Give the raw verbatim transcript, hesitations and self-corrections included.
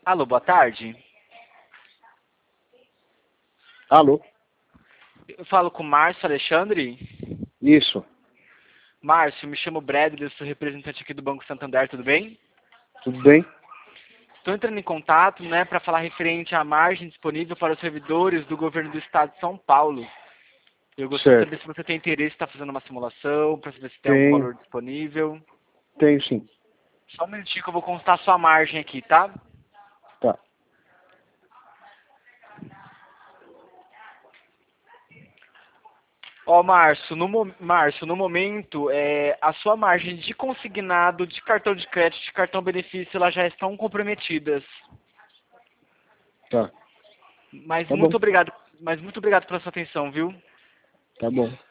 Alô, boa tarde. Alô? Eu falo com o Márcio Alexandre. Isso. Márcio, me chamo Bradley, eu sou representante aqui do Banco Santander, tudo bem? Tudo bem? Estou entrando em contato, né, para falar referente à margem disponível para os servidores do governo do estado de São Paulo. Eu gostaria de Certo. saber se você tem interesse em estar fazendo uma simulação, para saber se tem algum Tenho. valor disponível. Tenho sim. Só um minutinho que eu vou constar a sua margem aqui, tá? Tá. Ó, Márcio, no, mo- Márcio, no momento, é, a sua margem de consignado, de cartão de crédito, de cartão benefício, elas já estão comprometidas. Tá. Mas Tá bom. muito obrigado, mas muito obrigado pela sua atenção, viu? Tá bom.